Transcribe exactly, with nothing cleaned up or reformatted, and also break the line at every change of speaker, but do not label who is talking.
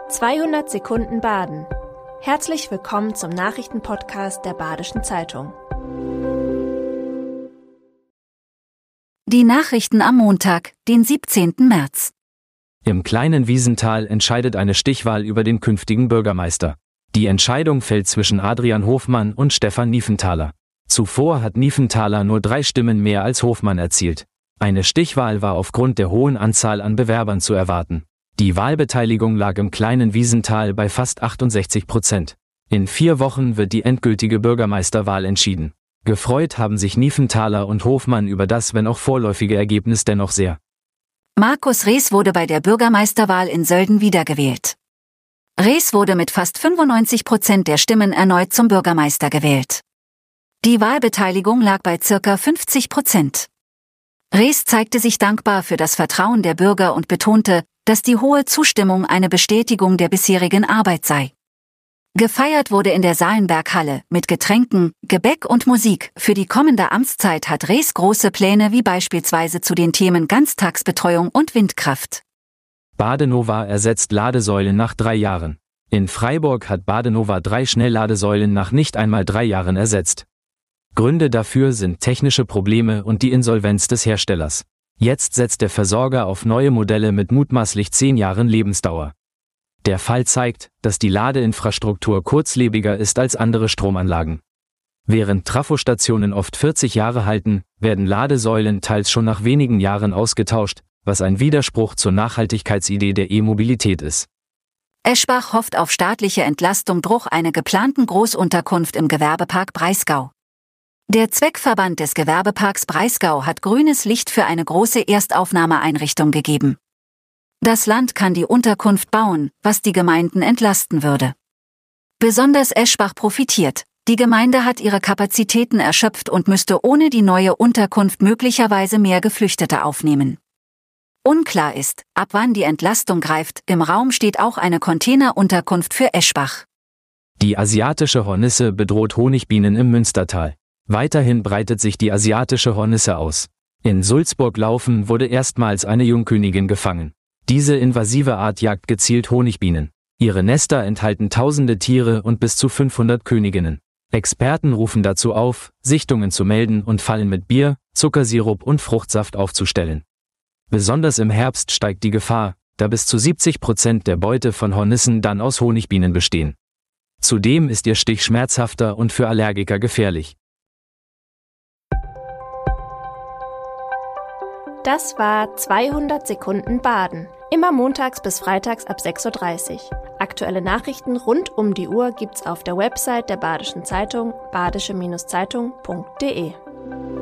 zweihundert Sekunden Baden. Herzlich willkommen zum Nachrichtenpodcast der Badischen Zeitung.
Die Nachrichten am Montag, den siebzehnten März.
Im kleinen Wiesental entscheidet eine Stichwahl über den künftigen Bürgermeister. Die Entscheidung fällt zwischen Adrian Hofmann und Stefan Niefenthaler. Zuvor hat Niefenthaler nur drei Stimmen mehr als Hofmann erzielt. Eine Stichwahl war aufgrund der hohen Anzahl an Bewerbern zu erwarten. Die Wahlbeteiligung lag im kleinen Wiesental bei fast achtundsechzig Prozent. In vier Wochen wird die endgültige Bürgermeisterwahl entschieden. Gefreut haben sich Niefenthaler und Hofmann über das, wenn auch vorläufige Ergebnis dennoch sehr.
Markus Rees wurde bei der Bürgermeisterwahl in Sölden wiedergewählt. Rees wurde mit fast fünfundneunzig Prozent der Stimmen erneut zum Bürgermeister gewählt. Die Wahlbeteiligung lag bei circa fünfzig Prozent. Rees zeigte sich dankbar für das Vertrauen der Bürger und betonte, dass die hohe Zustimmung eine Bestätigung der bisherigen Arbeit sei. Gefeiert wurde in der Salenberghalle mit Getränken, Gebäck und Musik. Für die kommende Amtszeit hat Rees große Pläne wie beispielsweise zu den Themen Ganztagsbetreuung und Windkraft.
Badenova ersetzt Ladesäulen nach drei Jahren. In Freiburg hat Badenova drei Schnellladesäulen nach nicht einmal drei Jahren ersetzt. Gründe dafür sind technische Probleme und die Insolvenz des Herstellers. Jetzt setzt der Versorger auf neue Modelle mit mutmaßlich zehn Jahren Lebensdauer. Der Fall zeigt, dass die Ladeinfrastruktur kurzlebiger ist als andere Stromanlagen. Während Trafostationen oft vierzig Jahre halten, werden Ladesäulen teils schon nach wenigen Jahren ausgetauscht, was ein Widerspruch zur Nachhaltigkeitsidee der E-Mobilität ist.
Eschbach hofft auf staatliche Entlastung Bruch einer geplanten Großunterkunft im Gewerbepark Breisgau. Der Zweckverband des Gewerbeparks Breisgau hat grünes Licht für eine große Erstaufnahmeeinrichtung gegeben. Das Land kann die Unterkunft bauen, was die Gemeinden entlasten würde. Besonders Eschbach profitiert. Die Gemeinde hat ihre Kapazitäten erschöpft und müsste ohne die neue Unterkunft möglicherweise mehr Geflüchtete aufnehmen. Unklar ist, ab wann die Entlastung greift. Im Raum steht auch eine Containerunterkunft für Eschbach.
Die asiatische Hornisse bedroht Honigbienen im Münstertal. Weiterhin breitet sich die asiatische Hornisse aus. In Sulzburg-Laufen wurde erstmals eine Jungkönigin gefangen. Diese invasive Art jagt gezielt Honigbienen. Ihre Nester enthalten tausende Tiere und bis zu fünfhundert Königinnen. Experten rufen dazu auf, Sichtungen zu melden und Fallen mit Bier, Zuckersirup und Fruchtsaft aufzustellen. Besonders im Herbst steigt die Gefahr, da bis zu siebzig Prozent der Beute von Hornissen dann aus Honigbienen bestehen. Zudem ist ihr Stich schmerzhafter und für Allergiker gefährlich.
Das war zweihundert Sekunden Baden. Immer montags bis freitags ab sechs Uhr dreißig. Aktuelle Nachrichten rund um die Uhr gibt's auf der Website der Badischen Zeitung badische Zeitung punkt de.